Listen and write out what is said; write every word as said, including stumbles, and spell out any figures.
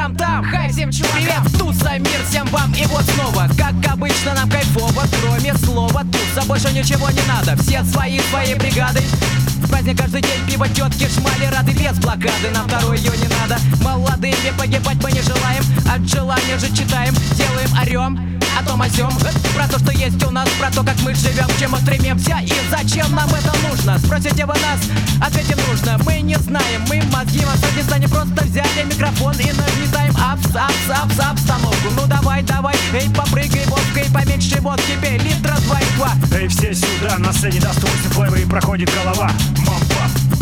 там-там. Хай всем чувакам, привет, туса, мир всем вам. И вот снова, как обычно, нам кайфово, кроме слова туса, больше ничего не надо. Все свои, своей бригадой. В праздник каждый день пиво, тетки, шмали рады без блокады. На второй ее не надо. Молодыми погибать мы не желаем. От желания же читаем, делаем, орем о том о сём, про то, что есть у нас, про то, как мы живем, к чему стремимся и зачем нам это нужно. Спросите вы нас, ответим нужно. Мы не знаем, мы мозги в Афганистане просто взяли микрофон и нагнетаем апс, апс, апс, обстановку. Ну давай, давай, эй, попрыгай водкой, поменьше водки пей, литра два и два. Эй, все сюда, на сцене даст восемь флэва и проходит голова. Мампа.